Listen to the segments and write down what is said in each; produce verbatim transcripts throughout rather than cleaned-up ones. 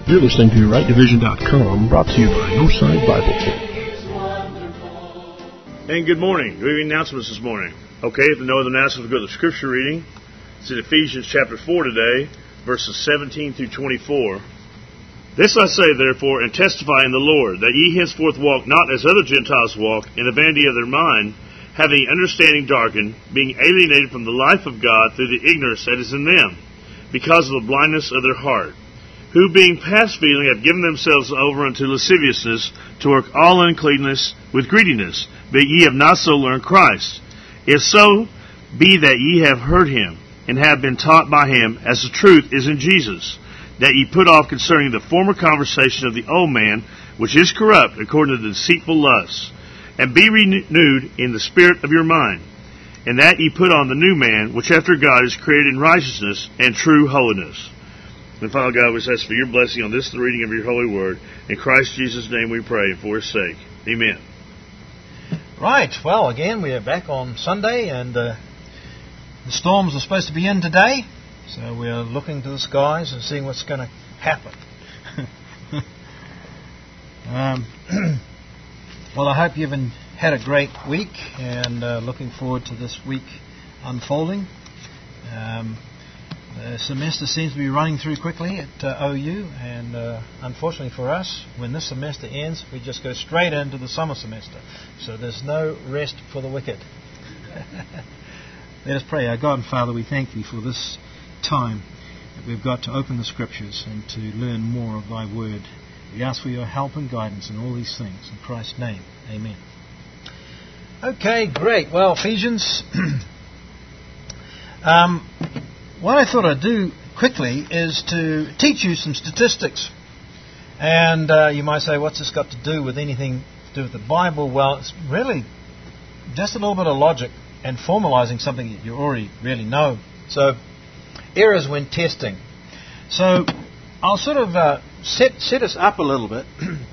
You're listening to right division dot com, brought to you by Northside Bible Church. And good morning. Do we have any announcements this morning? Okay, if no other announcements, we'll go to the scripture reading. It's in Ephesians chapter four today, verses seventeen through twenty-four. This I say, therefore, and testify in the Lord, that ye henceforth walk not as other Gentiles walk, in the vanity of their mind, having understanding darkened, being alienated from the life of God through the ignorance that is in them, because of the blindness of their heart, who being past feeling have given themselves over unto lasciviousness, to work all uncleanness with greediness. But ye have not so learned Christ. If so, be that ye have heard him, and have been taught by him, as the truth is in Jesus, that ye put off concerning the former conversation of the old man, which is corrupt according to the deceitful lusts, and be renewed in the spirit of your mind, and that ye put on the new man, which after God is created in righteousness and true holiness. And Father God, we ask for your blessing on this, the reading of your holy word. In Christ Jesus' name we pray, and for his sake. Amen. Right, well, again, we are back on Sunday, and uh, the storms are supposed to be in today, so we're looking to the skies and seeing what's going to happen. um, well, I hope you've had a great week, and uh, looking forward to this week unfolding. Um, The semester seems to be running through quickly at uh, O U, and uh, unfortunately for us, when this semester ends, we just go straight into the summer semester. So there's no rest for the wicked. Let us pray. Our God and Father, we thank Thee for this time that we've got to open the Scriptures and to learn more of Thy Word. We ask for Your help and guidance in all these things. In Christ's name, amen. Okay, great. Well, Ephesians... um... What I thought I'd do quickly is to teach you some statistics. And uh, you might say, what's this got to do with anything to do with the Bible? Well, it's really just a little bit of logic and formalizing something that you already really know. So, errors when testing. So, I'll sort of uh, set, set us up a little bit.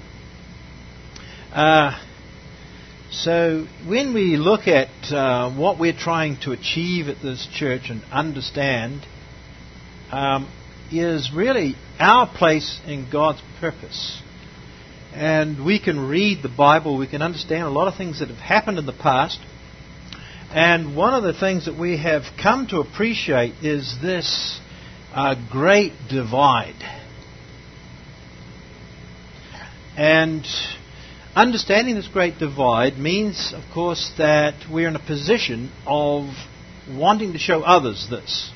uh, So when we look at uh, what we're trying to achieve at this church and understand um, is really our place in God's purpose. And we can read the Bible, we can understand a lot of things that have happened in the past. And one of the things that we have come to appreciate is this uh, great divide. And understanding this great divide means, of course, that we're in a position of wanting to show others this.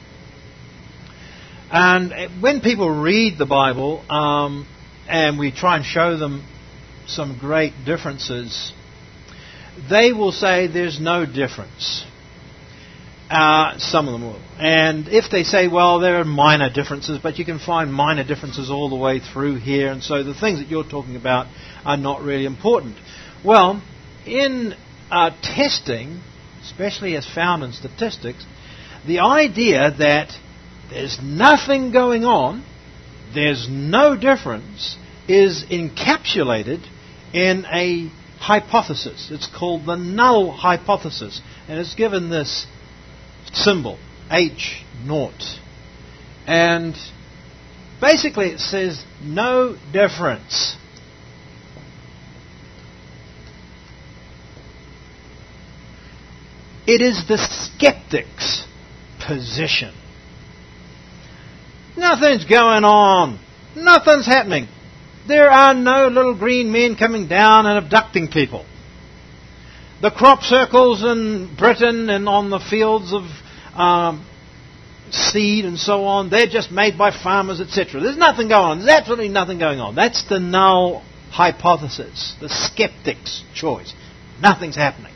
And when people read the Bible, um, and we try and show them some great differences, they will say there's no difference. Uh, some of them will. And if they say, well, there are minor differences, but you can find minor differences all the way through here, and so the things that you're talking about are not really important. Well, in uh, testing, especially as found in statistics, the idea that there's nothing going on, there's no difference, is encapsulated in a hypothesis. It's called the null hypothesis, and it's given this symbol, H naught. And basically it says no difference. It is the skeptic's position. Nothing's going on. Nothing's happening. There are no little green men coming down and abducting people. The crop circles in Britain and on the fields of um, seed and so on, they're just made by farmers, et cetera. There's nothing going on. There's absolutely nothing going on. That's the null hypothesis, the skeptic's choice. Nothing's happening.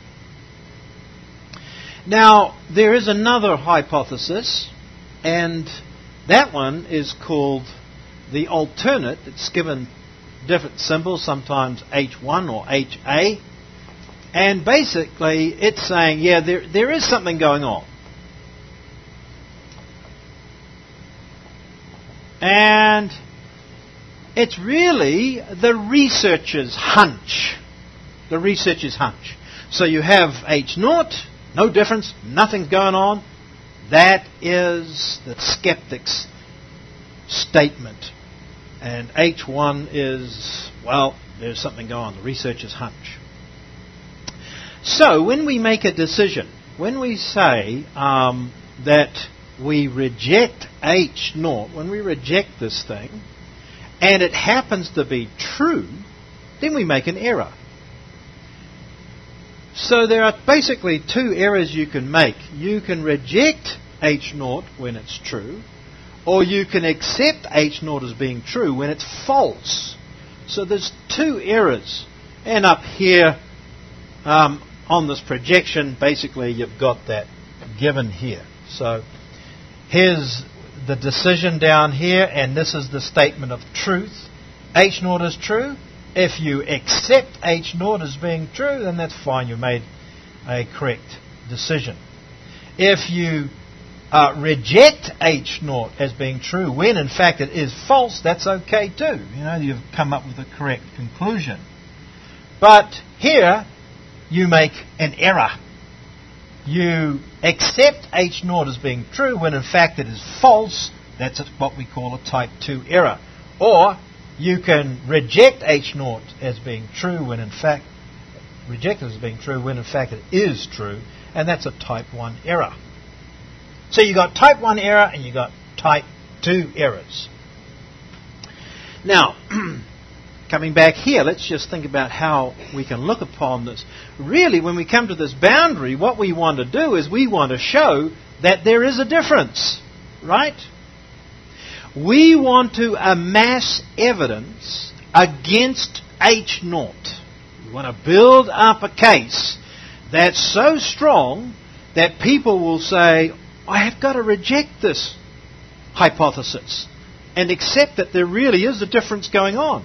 Now, there is another hypothesis, and that one is called the alternate. It's given different symbols, sometimes H one or H A. And basically, it's saying, yeah, there there is something going on. And it's really the researcher's hunch. The researcher's hunch. So you have H naught, no difference, nothing's going on. That is the skeptic's statement. And H one is, well, there's something going on, the researcher's hunch. So when we make a decision, when we say um, that we reject H naught, when we reject this thing, and it happens to be true, then we make an error. So there are basically two errors you can make. You can reject H naught when it's true, or you can accept H naught as being true when it's false. So there's two errors. And up here um, on this projection, basically you've got that given here. So here's the decision down here, and this is the statement of truth. H naught is true. If you accept H naught as being true, then that's fine. You made a correct decision. If you uh, reject H naught as being true, when in fact it is false, that's okay too. You know, you've come up with a correct conclusion. But here, you make an error. You accept H naught as being true when in fact it is false. That's what we call a type two error. Or you can reject H naught as being true when in fact reject it as being true when in fact it is true, and that's a type one error. So you got type one error and you got type two errors. Now, coming back here, let's just think about how we can look upon this. Really, when we come to this boundary, what we want to do is we want to show that there is a difference, right? We want to amass evidence against H naught. We want to build up a case that's so strong that people will say, I have got to reject this hypothesis and accept that there really is a difference going on.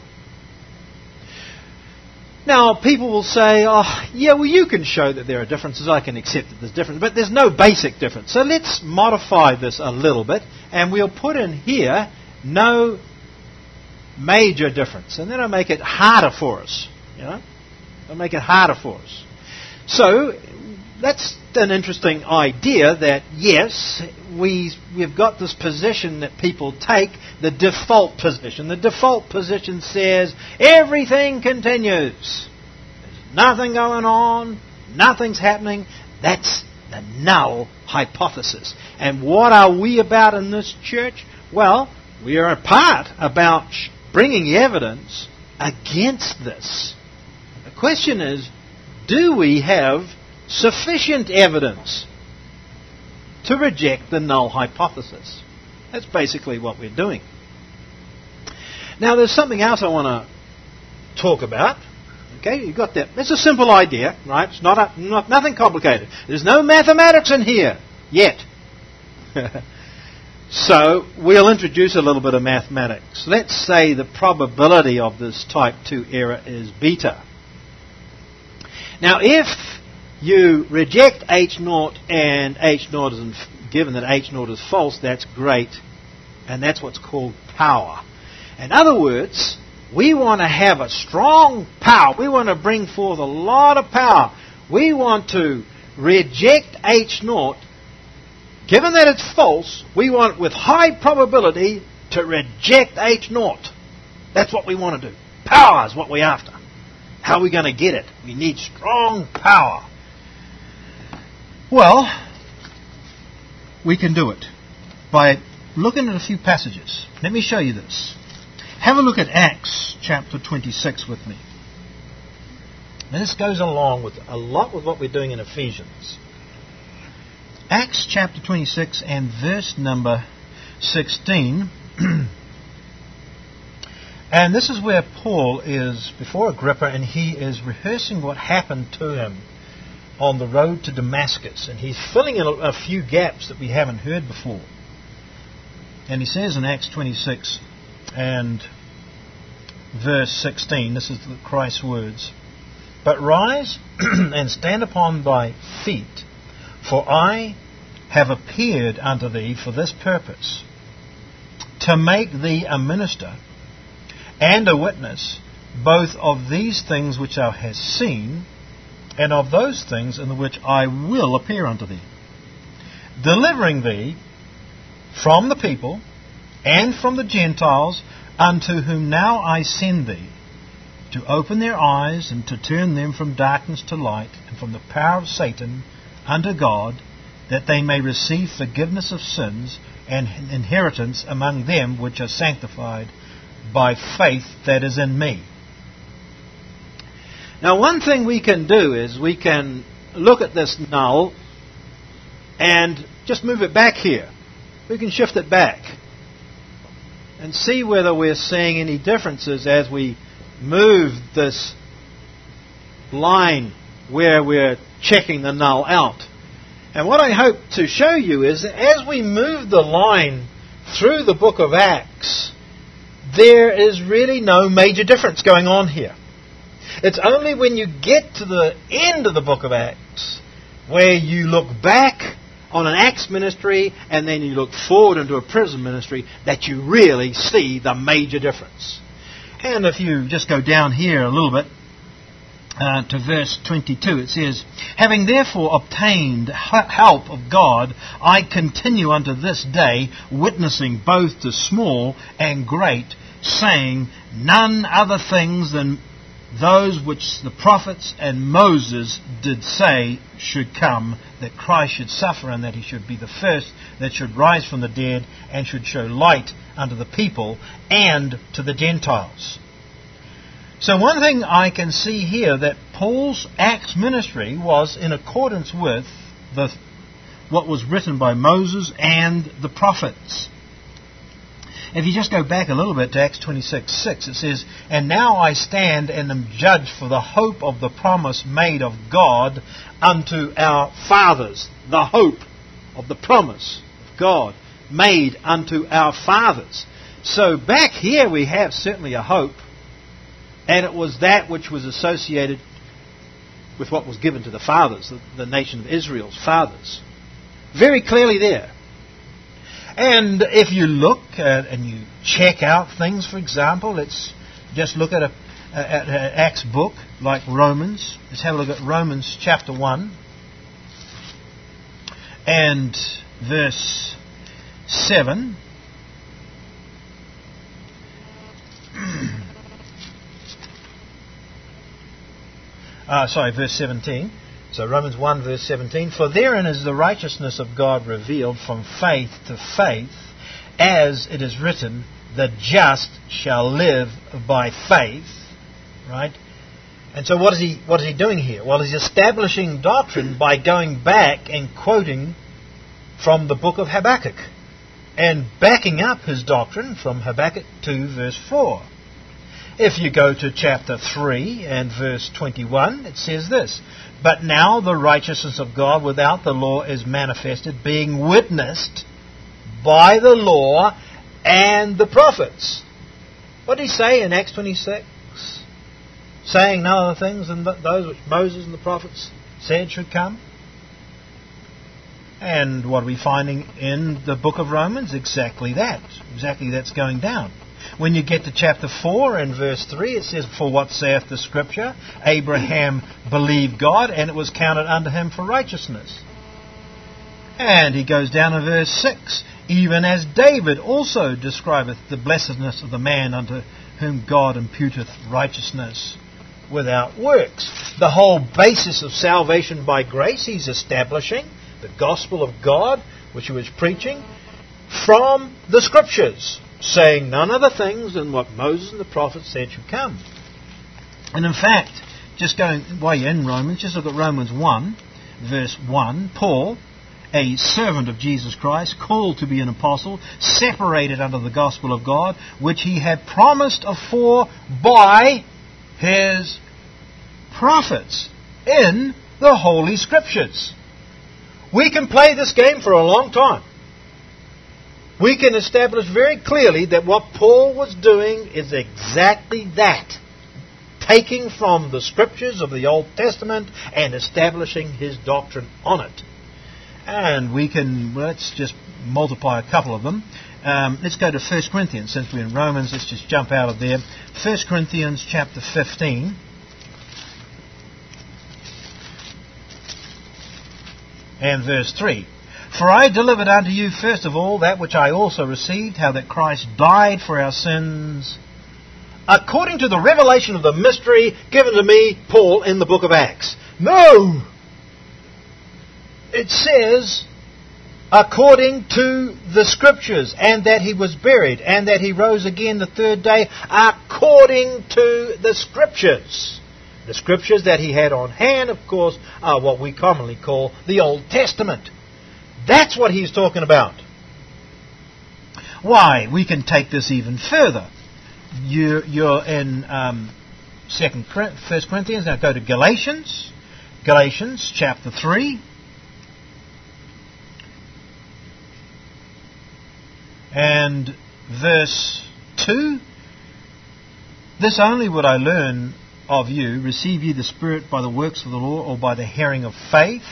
Now, people will say, oh, yeah, well, you can show that there are differences. I can accept that there's differences. But there's no basic difference. So let's modify this a little bit. And we'll put in here no major difference. And then I'll make it harder for us. You know? I'll make it harder for us. So that's an interesting idea that, yes, we, we've got this position that people take, the default position. The default position says everything continues. There's nothing going on. Nothing's happening. That's the null hypothesis. And what are we about in this church? Well, we are a part about bringing evidence against this. The question is, do we have sufficient evidence to reject the null hypothesis? That's basically what we're doing. Now, there's something else I want to talk about. Okay, you got that. It's a simple idea, right? It's not, a, not nothing complicated. There's no mathematics in here yet. So we'll introduce a little bit of mathematics. Let's say the probability of this type two error is beta. Now, if you reject H naught and H naught is, given that H naught is false, that's great. And that's what's called power. In other words, we want to have a strong power. We want to bring forth a lot of power. We want to reject H naught. Given that it's false, we want with high probability to reject H naught. That's what we want to do. Power is what we're after. How are we going to get it? We need strong power. Well, we can do it by looking at a few passages. Let me show you this. Have a look at Acts chapter twenty-six with me. And this goes along with a lot with what we're doing in Ephesians. Acts chapter twenty-six and verse number sixteen. And this is where Paul is before Agrippa, and he is rehearsing what happened to him on the road to Damascus. And he's filling in a, a few gaps that we haven't heard before. And he says in Acts twenty-six and verse sixteen, this is Christ's words, "But rise and stand upon thy feet, for I have appeared unto thee for this purpose, to make thee a minister and a witness both of these things which thou hast seen, and of those things in the which I will appear unto thee, delivering thee from the people and from the Gentiles unto whom now I send thee, to open their eyes, and to turn them from darkness to light, and from the power of Satan unto God, that they may receive forgiveness of sins and inheritance among them which are sanctified by faith that is in me. Now, one thing we can do is we can look at this null and just move it back here. We can shift it back and see whether we're seeing any differences as we move this line where we're checking the null out. And what I hope to show you is that as we move the line through the book of Acts, there is really no major difference going on here. It's only when you get to the end of the book of Acts where you look back on an Acts ministry and then you look forward into a prison ministry that you really see the major difference. And if you just go down here a little bit uh, to verse twenty-two, it says, having therefore obtained help of God, I continue unto this day, witnessing both to small and great, saying none other things than those which the prophets and Moses did say should come, that Christ should suffer, and that he should be the first that should rise from the dead, and should show light unto the people and to the Gentiles. So one thing I can see here, that Paul's Acts ministry was in accordance with the what was written by Moses and the prophets. If you just go back a little bit to Acts twenty-six six, it says, and now I stand and am judged for the hope of the promise made of God unto our fathers. The hope of the promise of God made unto our fathers. So back here we have certainly a hope, and it was that which was associated with what was given to the fathers, the, the nation of Israel's fathers. Very clearly there. And if you look at, and you check out things, for example, let's just look at a at an Acts book like Romans. Let's have a look at Romans chapter one and verse seven. uh, sorry, verse seventeen. So Romans one verse seventeen, for therein is the righteousness of God revealed from faith to faith, as it is written, the just shall live by faith. Right? And so what is he what is he doing here? Well, he's establishing doctrine by going back and quoting from the book of Habakkuk, and backing up his doctrine from Habakkuk two verse four. If you go to chapter three and verse twenty-one, it says this, but now the righteousness of God without the law is manifested, being witnessed by the law and the prophets. What did he say in Acts twenty-six? Saying none other things than those which Moses and the prophets said should come. And what are we finding in the book of Romans? Exactly that. Exactly that's going down. When you get to chapter four and verse three, it says, for what saith the Scripture? Abraham believed God, and it was counted unto him for righteousness. And he goes down to verse six, even as David also describeth the blessedness of the man unto whom God imputeth righteousness without works. The whole basis of salvation by grace he's establishing, the gospel of God, which he was preaching, from the Scriptures, saying none other things than what Moses and the prophets said should come. And in fact, just going while you're in Romans, just look at Romans one, verse one. Paul, a servant of Jesus Christ, called to be an apostle, separated unto the gospel of God, which he had promised afore by his prophets in the Holy Scriptures. We can play this game for a long time. We can establish very clearly that what Paul was doing is exactly that. Taking from the Scriptures of the Old Testament and establishing his doctrine on it. And we can, well, let's just multiply a couple of them. Um, let's go to First Corinthians. Since we're in Romans, let's just jump out of there. First Corinthians chapter fifteen. And verse three. For I delivered unto you first of all that which I also received, how that Christ died for our sins, according to the revelation of the mystery given to me, Paul, in the book of Acts. No! It says, according to the Scriptures, and that he was buried, and that he rose again the third day, according to the Scriptures. The Scriptures that he had on hand, of course, are what we commonly call the Old Testament. That's what he's talking about. Why? We can take this even further. You're, you're in um, Second, First Corinthians. Now go to Galatians. Galatians chapter three. And verse two. This only would I learn of you. Receive ye the Spirit by the works of the law, or by the hearing of faith?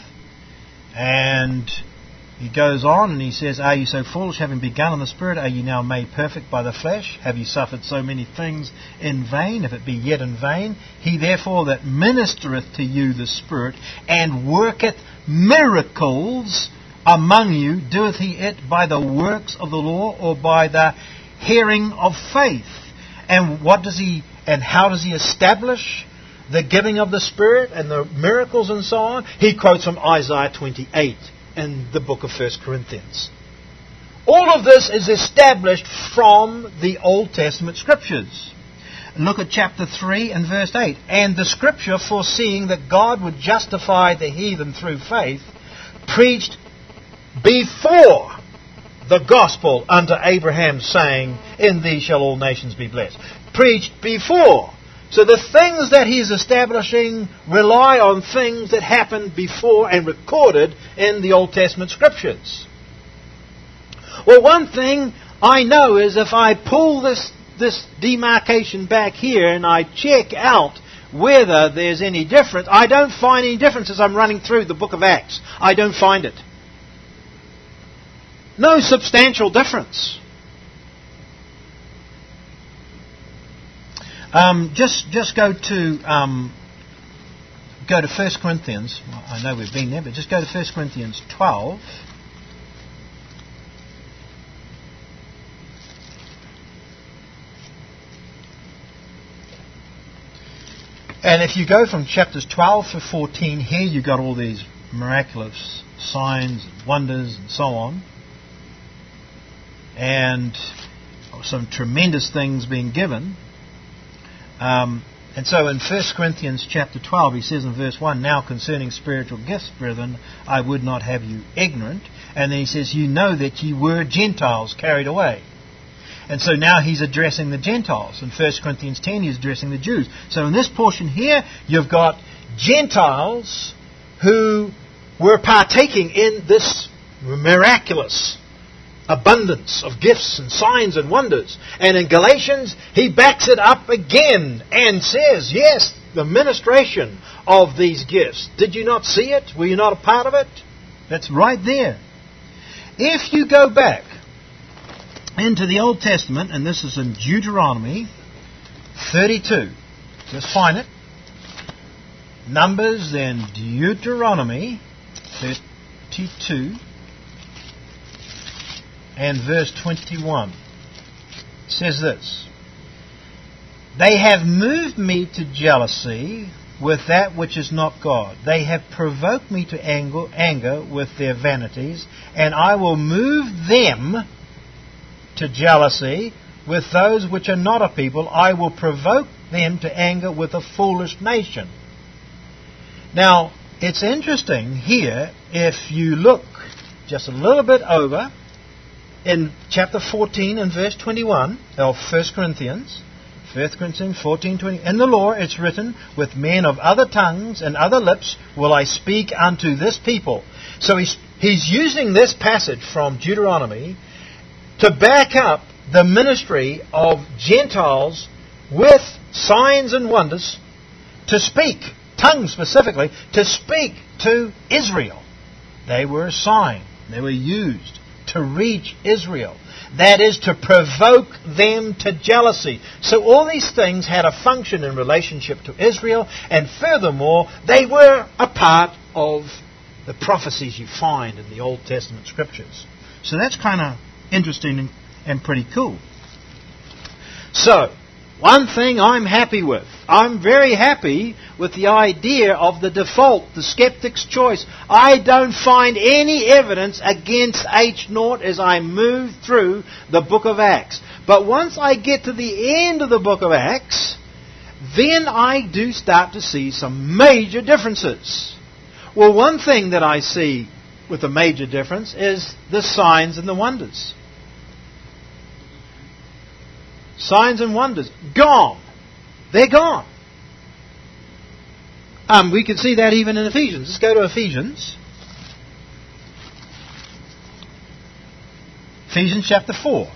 And he goes on and he says, are you so foolish, having begun in the Spirit, are ye now made perfect by the flesh? Have ye suffered so many things in vain, if it be yet in vain? He therefore that ministereth to you the Spirit, and worketh miracles among you, doeth he it by the works of the law, or by the hearing of faith? And what does he, and how does he establish the giving of the Spirit and the miracles and so on? He quotes from Isaiah twenty-eight in the book of First Corinthians. All of this is established from the Old Testament Scriptures. Look at chapter three and verse eight. And the Scripture, foreseeing that God would justify the heathen through faith, preached before the gospel unto Abraham, saying, in thee shall all nations be blessed. Preached before. So the things that he's establishing rely on things that happened before and recorded in the Old Testament Scriptures. Well, one thing I know is if I pull this, this demarcation back here and I check out whether there's any difference, I don't find any difference as I'm running through the book of Acts. I don't find it. No substantial difference. Um, just just go to um, go to First Corinthians. Well, I know we've been there, but just go to First Corinthians twelve. And if you go from chapters twelve to fourteen, here you've got all these miraculous signs, wonders, and so on. And some tremendous things being given. Um, and so in First Corinthians chapter twelve, he says in verse one, now concerning spiritual gifts, brethren, I would not have you ignorant. And then he says, you know that ye were Gentiles carried away. And so now he's addressing the Gentiles. In First Corinthians ten, he's addressing the Jews. So in this portion here, you've got Gentiles who were partaking in this miraculous abundance of gifts and signs and wonders. And in Galatians, he backs it up again and says, yes, the ministration of these gifts. Did you not see it? Were you not a part of it? That's right there. If you go back into the Old Testament, and this is in Deuteronomy thirty-two, just find it. Numbers, then Deuteronomy thirty-two. And verse twenty-one says this, they have moved me to jealousy with that which is not God. They have provoked me to anger, anger with their vanities, and I will move them to jealousy with those which are not a people. I will provoke them to anger with a foolish nation. Now, it's interesting here, if you look just a little bit over, in chapter fourteen and verse twenty-one of First Corinthians, First Corinthians fourteen twenty, in the law it's written, with men of other tongues and other lips will I speak unto this people. So he's, he's using this passage from Deuteronomy to back up the ministry of Gentiles with signs and wonders to speak, tongues specifically, to speak to Israel. They were a sign. They were used to reach Israel. That is, to provoke them to jealousy. So all these things had a function in relationship to Israel, and furthermore, they were a part of the prophecies you find in the Old Testament scriptures. So that's kind of interesting and, and pretty cool. So, one thing I'm happy with. I'm very happy with the idea of the default, the skeptic's choice. I don't find any evidence against H naught as I move through the book of Acts. But once I get to the end of the book of Acts, then I do start to see some major differences. Well, one thing that I see with a major difference is the signs and the wonders. Signs and wonders. Gone. They're gone. Um, we can see that even in Ephesians. Let's go to Ephesians. Ephesians chapter four.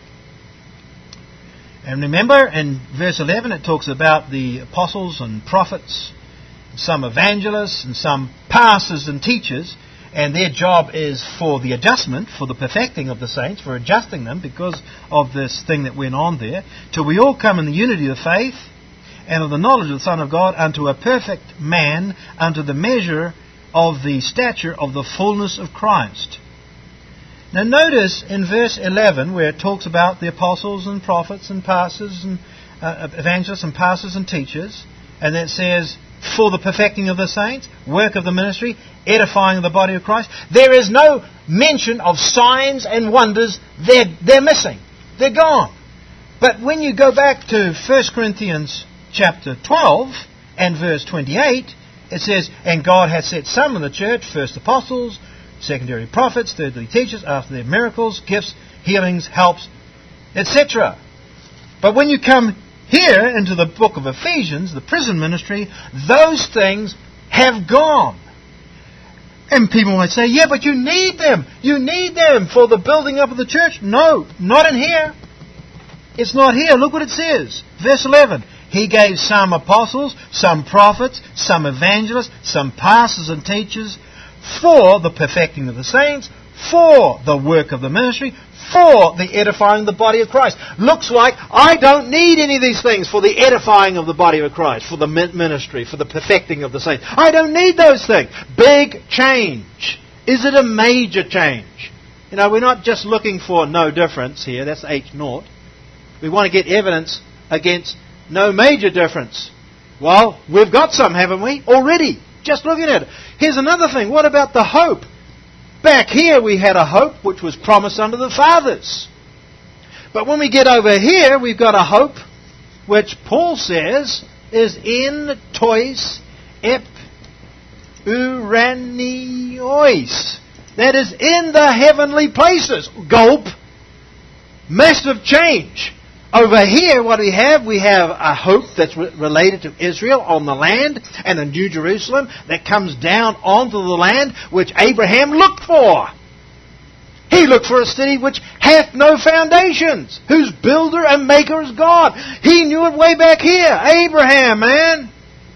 And remember, in verse eleven, it talks about the apostles and prophets, some evangelists and some pastors and teachers. And their job is for the adjustment, for the perfecting of the saints, for adjusting them because of this thing that went on there, till we all come in the unity of faith and of the knowledge of the Son of God, unto a perfect man, unto the measure of the stature of the fullness of Christ. Now notice in verse eleven where it talks about the apostles and prophets and pastors and uh, evangelists and pastors and teachers, and then it says, for the perfecting of the saints, work of the ministry, edifying of the body of Christ. There is no mention of signs and wonders. They're, they're missing. They're gone. But when you go back to First Corinthians chapter twelve and verse twenty-eight, it says, and God hath set some in the church, first apostles, secondary prophets, thirdly teachers, after their miracles, gifts, healings, helps, et cetera. But when you come here into the book of Ephesians, the prison ministry, those things have gone. And people might say, yeah, but you need them. You need them for the building up of the church. No, not in here. It's not here. Look what it says. Verse eleven. He gave some apostles, some prophets, some evangelists, some pastors and teachers for the perfecting of the saints, for the work of the ministry, for the edifying of the body of Christ. Looks like I don't need any of these things for the edifying of the body of Christ, for the ministry, for the perfecting of the saints. I don't need those things. Big change. Is it a major change? You know, we're not just looking for no difference here. That's H naught. We want to get evidence against no major difference. Well, we've got some, haven't we? Already. Just looking at it. Here's another thing. What about the hope? Back here we had a hope which was promised unto the fathers. But when we get over here, we've got a hope which Paul says is in tois ep uranios. That is in the heavenly places. Gulp. Massive change. Over here, what we have, we have a hope that's re- related to Israel on the land and the New Jerusalem that comes down onto the land which Abraham looked for. He looked for a city which hath no foundations, whose builder and maker is God. He knew it way back here. Abraham, man.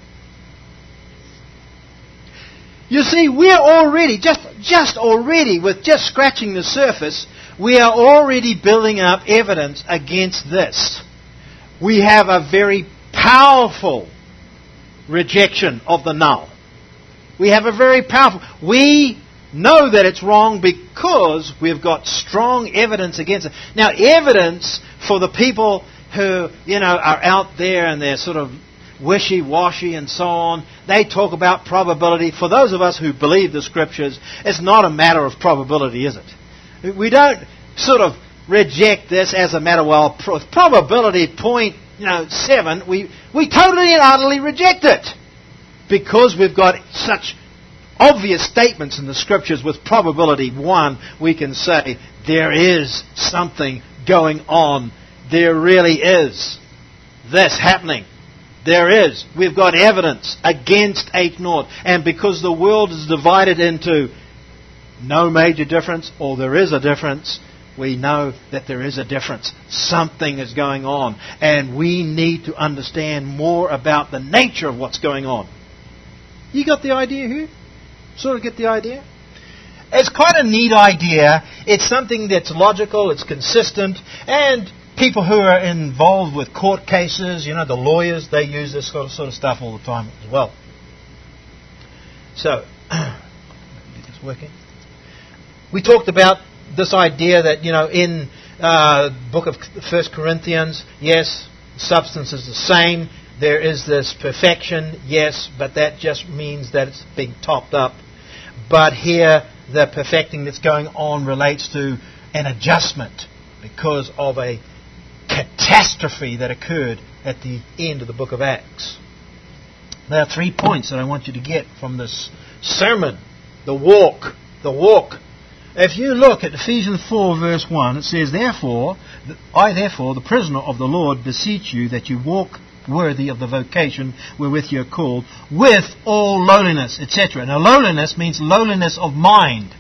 You see, we're already, just, just already, with just scratching the surface, we are already building up evidence against this. We have a very powerful rejection of the null. We have a very powerful... We know that it's wrong because we've got strong evidence against it. Now, evidence for the people who, you know, are out there and they're sort of wishy-washy and so on, they talk about probability. For those of us who believe the Scriptures, it's not a matter of probability, is it? We don't sort of reject this as a matter, well, pro- probability point, you know, seven, we, we totally and utterly reject it. Because we've got such obvious statements in the Scriptures with probability one, we can say there is something going on. There really is this happening. There is. We've got evidence against H naught. And because the world is divided into no major difference, or there is a difference, we know that there is a difference. Something is going on. And we need to understand more about the nature of what's going on. You got the idea here? Sort of get the idea? It's quite a neat idea. It's something that's logical, it's consistent, and people who are involved with court cases, you know, the lawyers, they use this sort of, sort of stuff all the time as well. So, It's working. We talked about this idea that, you know, in uh, book of First Corinthians, yes, substance is the same. There is this perfection, yes, but that just means that it's being topped up. But here, the perfecting that's going on relates to an adjustment because of a catastrophe that occurred at the end of the book of Acts. There are three points that I want you to get from this sermon. The walk. The walk. If you look at Ephesians four verse one, it says, Therefore, I therefore, the prisoner of the Lord, beseech you that you walk worthy of the vocation wherewith you are called, with all lowliness, et cetera. Now, lowliness means lowliness of mind.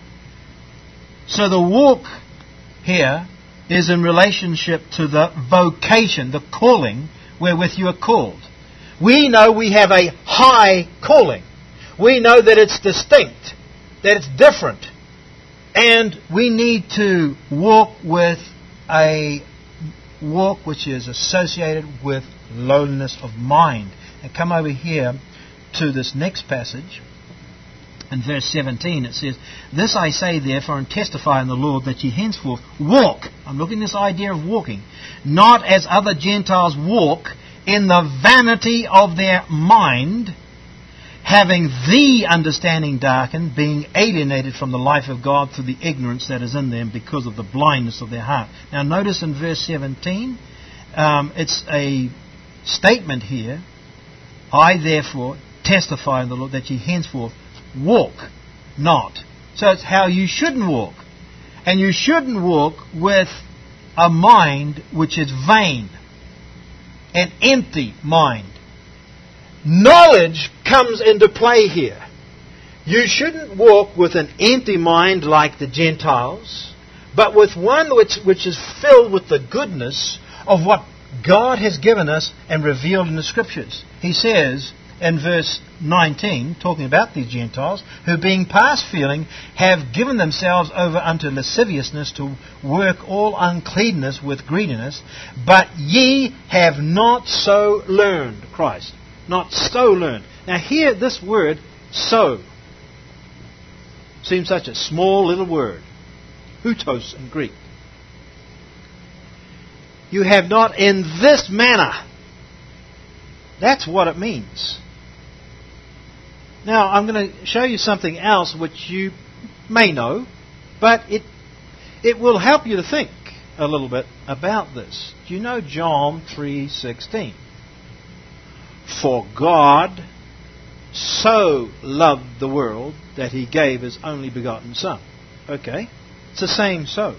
So the walk here is in relationship to the vocation, the calling wherewith you are called. We know we have a high calling. We know that it's distinct, that it's different. And we need to walk with a walk which is associated with lowliness of mind. And come over here to this next passage. In verse seventeen it says, This I say therefore and testify in the Lord that ye henceforth walk. I'm looking at this idea of walking. Not as other Gentiles walk in the vanity of their mind, having the understanding darkened, being alienated from the life of God through the ignorance that is in them because of the blindness of their heart. Now notice in verse seventeen, um, it's a statement here. I therefore testify in the Lord that ye henceforth walk not. So it's how you shouldn't walk. And you shouldn't walk with a mind which is vain, an empty mind. Knowledge comes into play here. You shouldn't walk with an empty mind like the Gentiles, but with one which, which is filled with the goodness of what God has given us and revealed in the Scriptures. He says in verse nineteen, talking about these Gentiles, who being past feeling have given themselves over unto lasciviousness to work all uncleanness with greediness, but ye have not so learned Christ. Not so learned. Now here, this word, so, seems such a small little word. Hutos in Greek. You have not in this manner. That's what it means. Now, I'm going to show you something else which you may know, but it it will help you to think a little bit about this. Do you know John three sixteen? For God so loved the world that He gave His only begotten Son. Okay? It's the same so.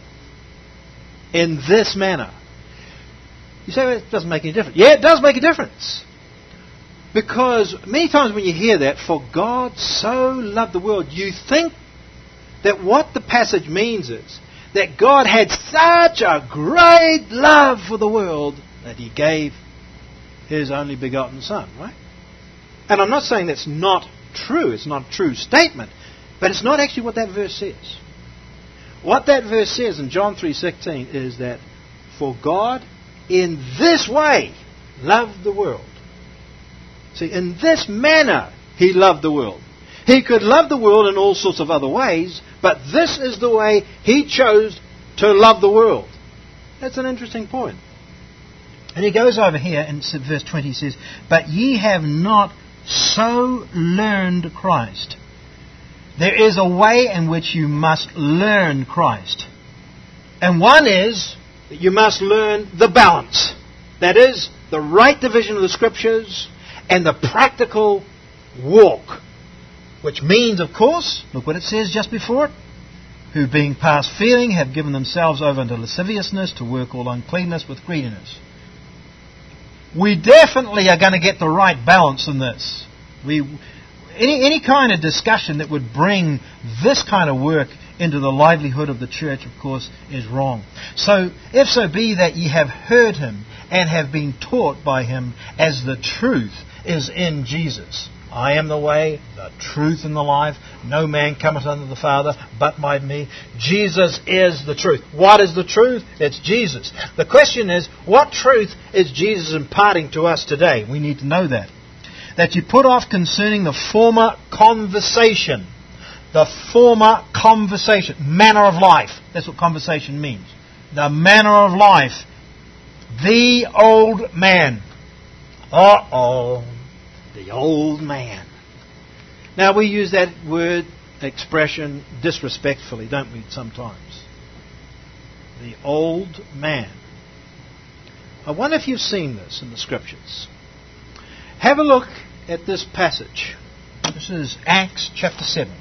In this manner. You say, well, it doesn't make any difference. Yeah, it does make a difference. Because many times when you hear that, for God so loved the world, you think that what the passage means is that God had such a great love for the world that He gave His only begotten Son, right? And I'm not saying that's not true. It's not a true statement. But it's not actually what that verse says. What that verse says in John three sixteen is that for God in this way loved the world. See, in this manner He loved the world. He could love the world in all sorts of other ways, but this is the way He chose to love the world. That's an interesting point. And he goes over here in verse twenty, he says, But ye have not so learned Christ. There is a way in which you must learn Christ. And one is that you must learn the balance. That is, the right division of the Scriptures and the practical walk. Which means, of course, look what it says just before it. Who being past feeling have given themselves over unto lasciviousness to work all uncleanness with greediness. We definitely are going to get the right balance in this. We, any, any kind of discussion that would bring this kind of work into the livelihood of the church, of course, is wrong. So, if so be that ye have heard Him and have been taught by Him as the truth is in Jesus. I am the way, the truth, and the life. No man cometh unto the Father but by me. Jesus is the truth. What is the truth? It's Jesus. The question is, what truth is Jesus imparting to us today? We need to know that. That you put off concerning the former conversation, the former conversation, manner of life. That's what conversation means. The manner of life. The old man. Uh-oh. The old man. Now we use that word, expression, disrespectfully, don't we, sometimes? The old man. I wonder if you've seen this in the Scriptures. Have a look at this passage. This is Acts chapter seven.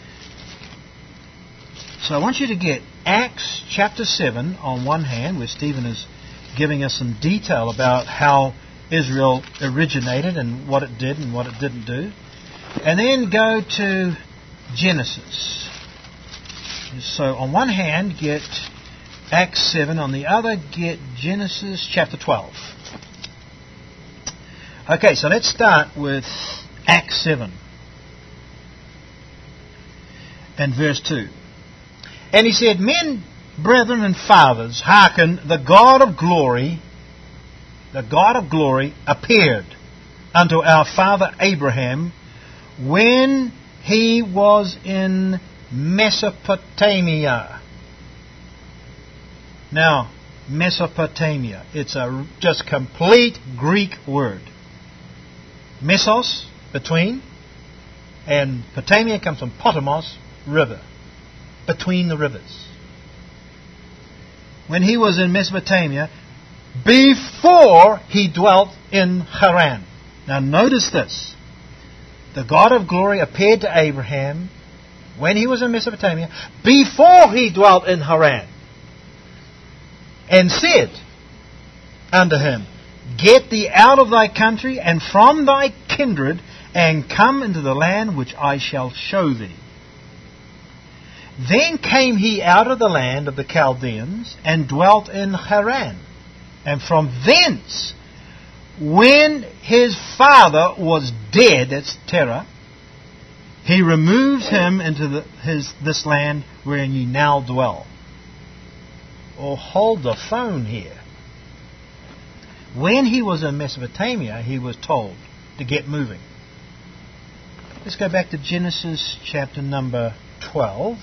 So I want you to get Acts chapter seven on one hand, where Stephen is giving us some detail about how Israel originated and what it did and what it didn't do. And then go to Genesis. So on one hand, get Acts seven. On the other, get Genesis chapter twelve. Okay, so let's start with Acts seven. And verse two. And he said, Men, brethren, and fathers, hearken, the God of glory, the God of glory appeared unto our father Abraham when he was in Mesopotamia. Now, Mesopotamia, it's a just complete Greek word. Mesos, between, and Potamia comes from Potamos, river. Between the rivers. When he was in Mesopotamia, before he dwelt in Haran. Now notice this. The God of glory appeared to Abraham when he was in Mesopotamia, before he dwelt in Haran, and said unto him, Get thee out of thy country and from thy kindred, and come into the land which I shall show thee. Then came he out of the land of the Chaldeans, and dwelt in Haran. And from thence, when his father was dead, that's Terah, he removes him into the, his this land wherein ye now dwell. Or hold the phone here. When he was in Mesopotamia, he was told to get moving. Let's go back to Genesis chapter number twelve.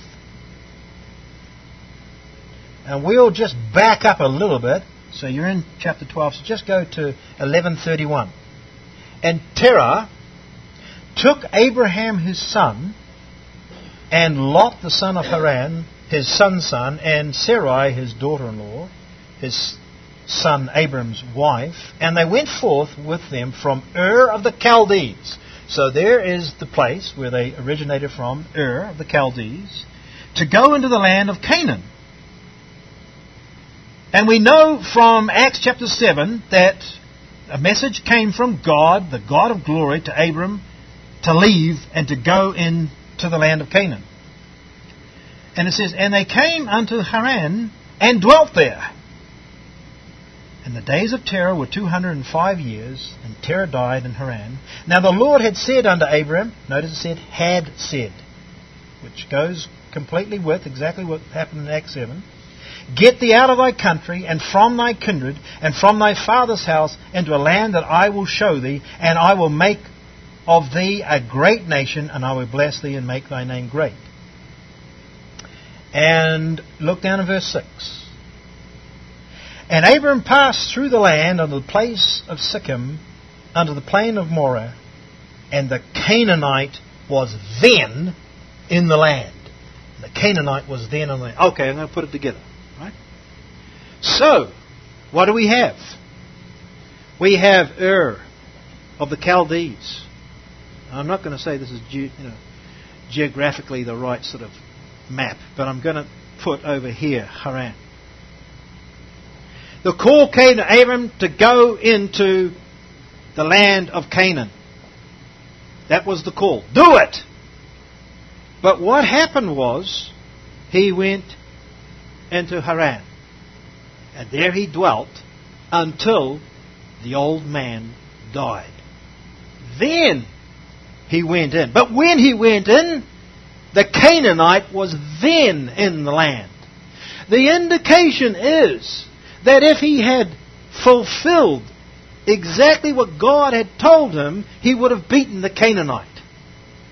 And we'll just back up a little bit. So you're in chapter twelve, so just go to eleven thirty-one. And Terah took Abraham his son, and Lot the son of Haran, his son's son, and Sarai his daughter-in-law, his son Abram's wife, and they went forth with them from Ur of the Chaldees. So there is the place where they originated from, Ur of the Chaldees, to go into the land of Canaan. And we know from Acts chapter seven that a message came from God, the God of glory, to Abram to leave and to go into the land of Canaan. And it says, And they came unto Haran and dwelt there. And the days of Terah were two hundred and five years, and Terah died in Haran. Now the Lord had said unto Abram, notice it said, had said, which goes completely with exactly what happened in Acts seven. Get thee out of thy country, and from thy kindred, and from thy father's house, into a land that I will show thee, and I will make of thee a great nation, and I will bless thee and make thy name great. And look down in verse six. And Abram passed through the land unto the place of Sichem, unto the plain of Moreh, and the Canaanite was then in the land. The Canaanite was then in the land. Okay, I'm going to put it together. Right? So, what do we have? We have Ur of the Chaldees. I'm not going to say this is ge- you know, geographically the right sort of map, but I'm going to put over here Haran. The call came to Abram to go into the land of Canaan. That was the call. Do it! But what happened was, he went into Haran. And there he dwelt until the old man died. Then he went in. But when he went in, the Canaanite was then in the land. The indication is that if he had fulfilled exactly what God had told him, he would have beaten the Canaanite.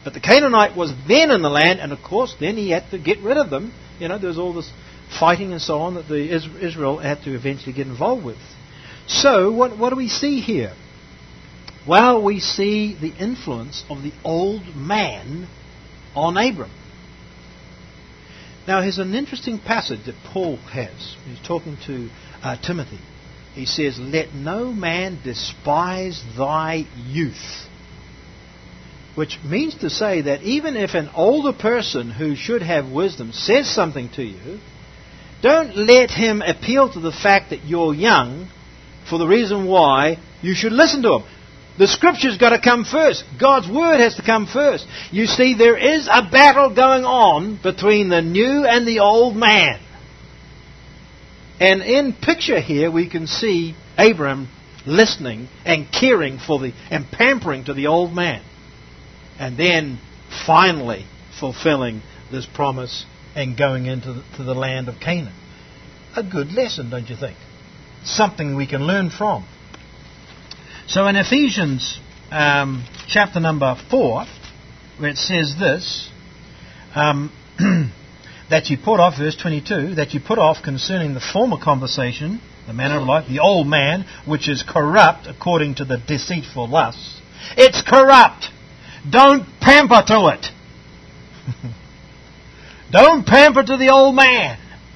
But the Canaanite was then in the land, and of course then he had to get rid of them. You know, there was all this fighting and so on that the Israel had to eventually get involved with. So what, what do we see here? Well, we see the influence of the old man on Abram. Now, here's an interesting passage that Paul has. He's talking to uh, Timothy. He says, "Let no man despise thy youth." Which means to say that even if an older person who should have wisdom says something to you, don't let him appeal to the fact that you're young for the reason why you should listen to him. The Scripture's got to come first. God's Word has to come first. You see, there is a battle going on between the new and the old man. And in picture here we can see Abraham listening and caring for the and pampering to the old man. And then finally fulfilling this promise and going into the, to the land of Canaan. A good lesson, don't you think? Something we can learn from. So in Ephesians um, chapter number four, where it says this, um, that you put off, verse twenty-two, that you put off concerning the former conversation, the manner of life, the old man, which is corrupt according to the deceitful lusts. It's corrupt. Don't pamper to it. Don't pamper to the old man.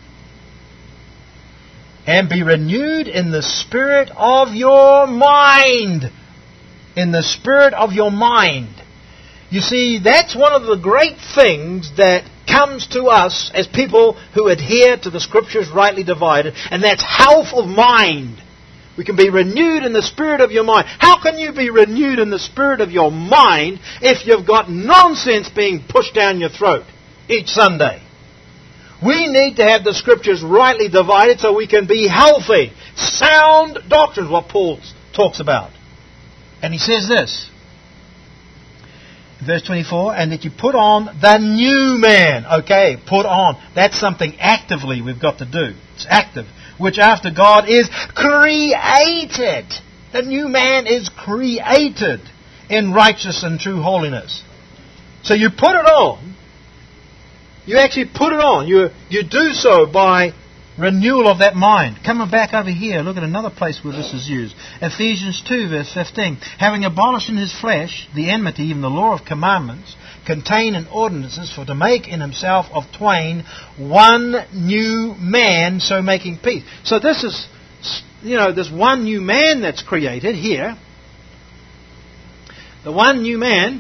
And be renewed in the spirit of your mind. In the spirit of your mind. You see, that's one of the great things that comes to us as people who adhere to the Scriptures rightly divided, and that's health of mind. We can be renewed in the spirit of your mind. How can you be renewed in the spirit of your mind if you've got nonsense being pushed down your throat each Sunday? We need to have the Scriptures rightly divided so we can be healthy. Sound doctrine is what Paul talks about. And he says this, verse twenty-four, and that you put on the new man. Okay, put on. That's something actively we've got to do. It's active. Which after God is created. The new man is created in righteousness and true holiness. So you put it on. You actually put it on. You, you do so by renewal of that mind. Coming back over here, look at another place where this is used. Ephesians two, verse fifteen. Having abolished in his flesh the enmity, even the law of commandments, contained in ordinances, for to make in himself of twain one new man, so making peace. So this is, you know, this one new man that's created here. The one new man,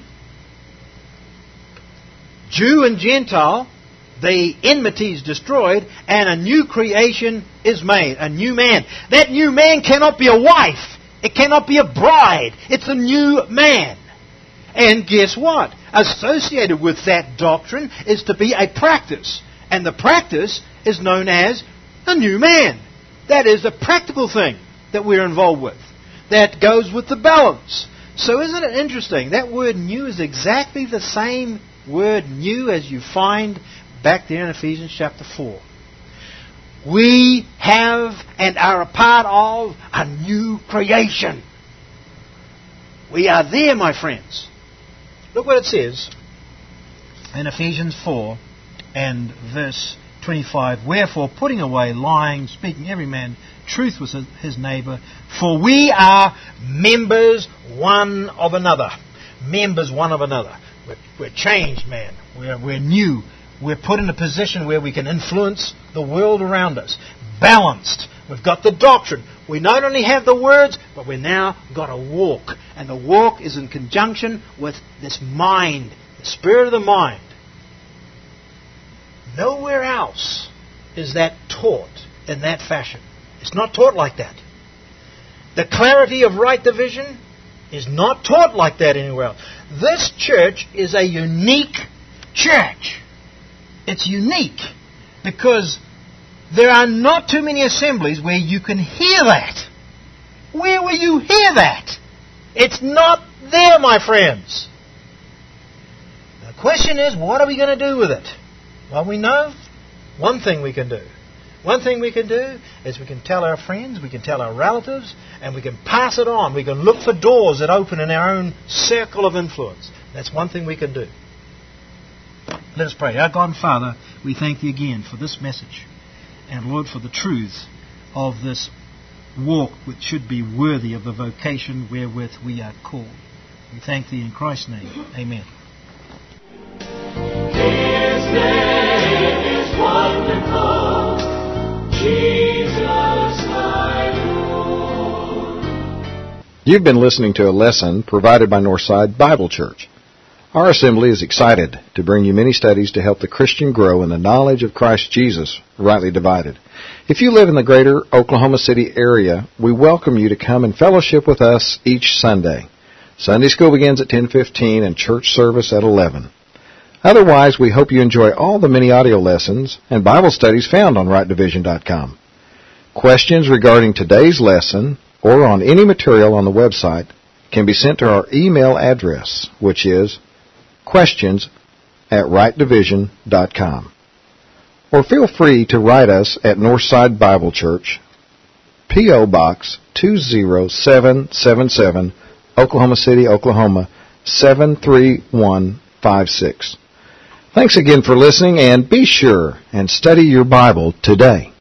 Jew and Gentile, the enmity is destroyed, and a new creation is made. A new man. That new man cannot be a wife. It cannot be a bride. It's a new man. And guess what? Associated with that doctrine is to be a practice. And the practice is known as a new man. That is a practical thing that we're involved with. That goes with the balance. So isn't it interesting? That word new is exactly the same word new as you find back there in Ephesians chapter four. We have and are a part of a new creation. We are there, my friends. Look what it says in Ephesians four and verse twenty-five. Wherefore, putting away lying, speaking every man truth with his neighbour, for we are members one of another. Members one of another. We're, we're changed, man. We're, we're new. We're put in a position where we can influence the world around us. Balanced. We've got the doctrine. We not only have the words, but we've now got a walk. And the walk is in conjunction with this mind, the spirit of the mind. Nowhere else is that taught in that fashion. It's not taught like that. The clarity of right division is not taught like that anywhere else. This church is a unique church. It's unique because there are not too many assemblies where you can hear that. Where will you hear that? It's not there, my friends. The question is, what are we going to do with it? Well, we know one thing we can do. One thing we can do is we can tell our friends, we can tell our relatives, and we can pass it on. We can look for doors that open in our own circle of influence. That's one thing we can do. Let us pray. Our God and Father, we thank Thee again for this message, and Lord, for the truth of this walk which should be worthy of the vocation wherewith we are called. We thank Thee in Christ's name. Amen. His name is wonderful, Jesus my Lord. You've been listening to a lesson provided by Northside Bible Church. Our assembly is excited to bring you many studies to help the Christian grow in the knowledge of Christ Jesus, rightly divided. If you live in the greater Oklahoma City area, we welcome you to come and fellowship with us each Sunday. Sunday school begins at ten fifteen and church service at eleven. Otherwise, we hope you enjoy all the many audio lessons and Bible studies found on right division dot com. Questions regarding today's lesson or on any material on the website can be sent to our email address, which is questions at right division dot com. Or feel free to write us at Northside Bible Church, P O. Box two zero seven seven seven, Oklahoma City, Oklahoma seven three one five six. Thanks again for listening, and be sure and study your Bible today.